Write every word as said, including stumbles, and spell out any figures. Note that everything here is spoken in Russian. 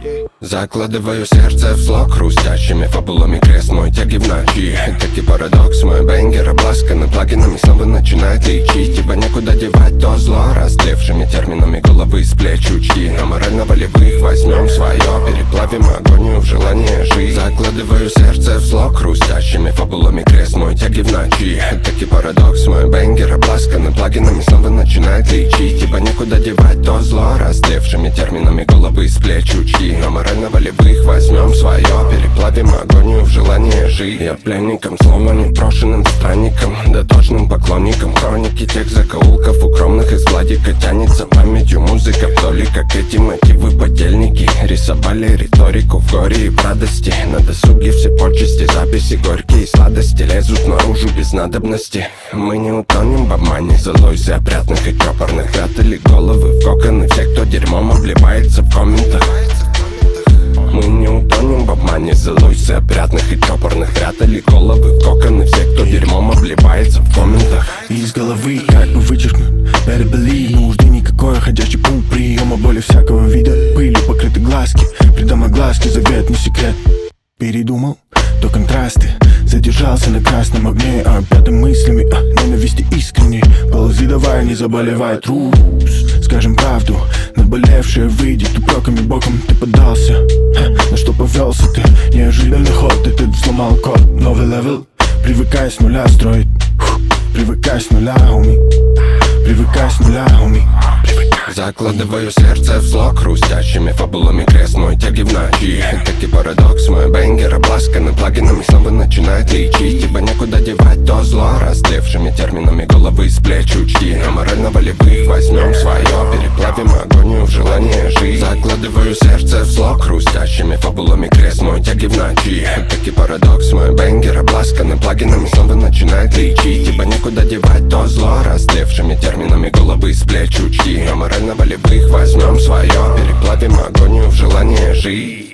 Закладываю сердце в слог хрустящими фабулами, крест мой тяги в ночи. Таки парадокс, мой бенгер обласканный плагинами снова начинает лечить. Ибо некуда девать то зло, растлевшими терминами головы с плеч учти. На морально-волевых возьмем свое, переплавим агонию в желание жить. Закладываю сердце в слог хрустящими фабулами, крест мой тяги в ночи. Таки парадокс, мой бенгер обласканный плагинами снова начинает лечить. Ибо некуда девать то зло, растлевшими терминами головы с плеч учти. На морально-волевых возьмем свое, переплавим агонию в желание жить. Я пленником слова, непрошенным странником, да точным поклонником хроники тех закоулков укромных из Владика. Тянется памятью музыка вдоль, как эти мотивы подельники рисовали риторику в горе и в радости. На досуге все почести, записи горькие и сладости лезут наружу без надобности. Мы не утонем в обмане злой опрятных и чопорных. Прятали головы в коконы все, кто дерьмом обливается в комментах. Мы не утонем в обмане злой опрятных и чопорных. Прятали головы в коконы все, кто дерьмом обливается в комментах. Из головы как бы вычеркнут переболи, нужды никакой, ходячий пункт приема боли всякого вида. Пылью покрыты глазки, придам глазки, заветный секрет. Передумал, то контрасты. Задержался на красном огне, а пятым мыслями а, ненависти искренней. Ползи давай, не заболевай, трус. Скажем правду, наболевшее выйдет упреками боком ты поддался. Ха, на что повелся ты? Неожиданный ход, и ты взломал код. Новый левел, привыкай с нуля строить. Фу, привыкай с нуля, уми. Привыкай с нуля, уми. Закладываю сердце в слог хрустящими фабулами, крест мой тяги в ночи. Таки парадокс, мой бенгер обласканный плагинами снова начинает лечить. Ибо некуда девать то зло, растлевшими терминами головы с плеч учти. На морально-волевых возьмем свое, переплавим агонию в желание жить. Закладываю сердце в слог хрустящими фабулами, крест мой тяги в ночи. Таки парадокс, мой бенгер обласканный плагинами снова начинает лечить. Ибо некуда девать то зло, растлевшими терминами головы с плеч учти. На морально-волевых возьмем свое, переплавим агонию в желание жить.